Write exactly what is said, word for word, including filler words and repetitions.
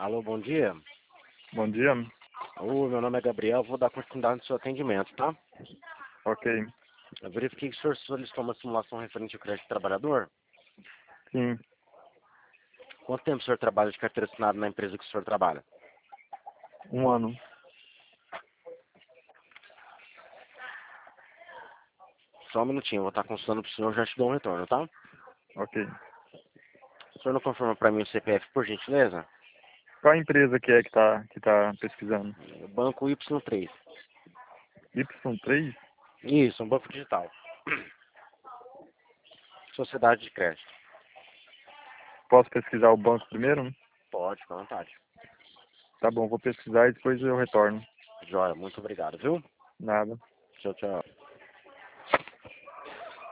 Alô, bom dia. Bom dia. Ô, meu nome é Gabriel, vou dar continuidade no seu atendimento, tá? Ok. Eu verifiquei que o senhor solicitou uma simulação referente ao crédito trabalhador. Sim. Quanto tempo o senhor trabalha de carteira assinada na empresa que o senhor trabalha? Um ano. Só um minutinho, eu vou estar consultando pro senhor, já te dou um retorno, tá? Ok. O senhor não confirma para mim o C P F, por gentileza? Qual a empresa que é que tá, que tá pesquisando? Banco Y três. Y três? Isso, um banco digital. Sociedade de crédito. Posso pesquisar o banco primeiro? Pode, fica à vontade. Tá bom, vou pesquisar e depois eu retorno. Joia, muito obrigado, viu? Nada. Tchau, tchau.